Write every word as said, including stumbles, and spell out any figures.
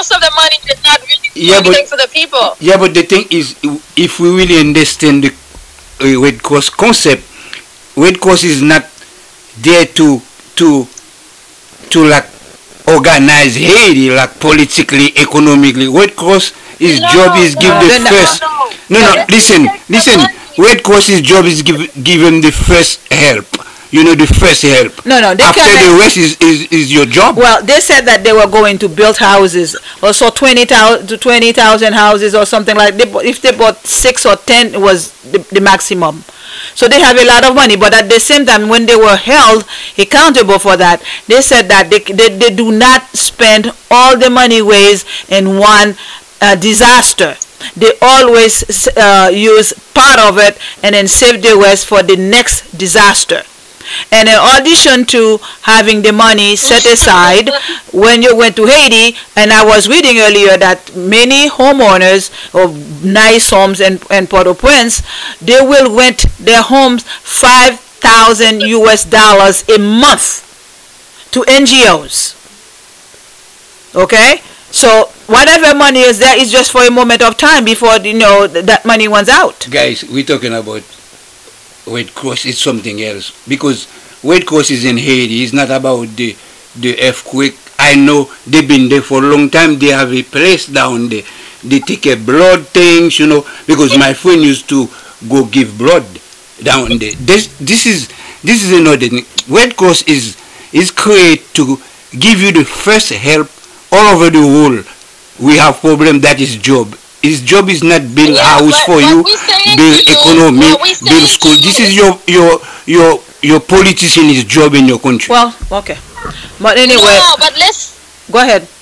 most of the money is not really doing Yeah, but anything for the people. yeah, but the thing is, if we really understand the uh, Red Cross concept, Red Cross is not there to to to like organize Haiti like politically, economically. Red Cross his No, job is give no, the no, first. no. No, no. They- Listen, they take the listen. money. Red Cross's job is give give him the first help. You know, the first help. No, no, they After can- the rest is, is is your job. Well, they said that they were going to build houses, also twenty thousand to twenty thousand houses or something like. They, bought- if they bought six or ten, it was the, the maximum. So they have a lot of money, but at the same time, when they were held accountable for that, they said that they they, they do not spend all the money raised in one uh, disaster. They always uh, use part of it and then save the rest for the next disaster. And in addition to having the money set aside when you went to Haiti, and I was reading earlier that many homeowners of nice homes in, in Port-au-Prince, they will rent their homes five thousand U S dollars a month to N G Os. Okay? So whatever money is there is just for a moment of time before, you know, th- that money runs out. Guys, we're talking about Red Cross. It's something else because Red Cross is in Haiti. It's not about the the earthquake. I know they've been there for a long time. They have a place down there. They take a blood things, you know, because my friend used to go give blood down there. This this is this is another thing. Red Cross is is created to give you the first help all over the world. We have problem. That is job. His job is not build Yeah, house but for what you, we saying build to you- economy, what we saying build to school. you This is is- your your your your politician's job in your country. Well, okay. But anyway, No, but let's go ahead.